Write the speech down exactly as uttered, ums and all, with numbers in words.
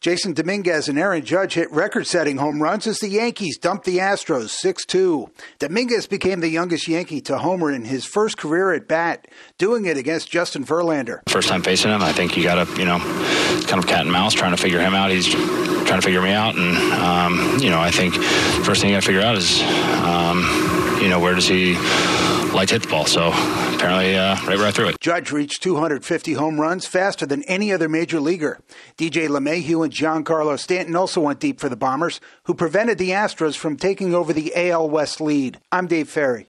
Jason Dominguez and Aaron Judge hit record-setting home runs as the Yankees dumped the Astros six two. Dominguez became the youngest Yankee to homer in his first career at bat, doing it against Justin Verlander. First time facing him, I think you got to, you know, kind of cat and mouse trying to figure him out. He's trying to figure me out, and, um, you know, I think first thing you got to figure out is, um, you know, where does he like to hit the ball? So apparently uh, right where I threw it. Judge reached two hundred fifty home runs, faster than any other major leaguer. D J LeMahieu and Giancarlo Stanton also went deep for the Bombers, who prevented the Astros from taking over the A L West lead. I'm Dave Ferry.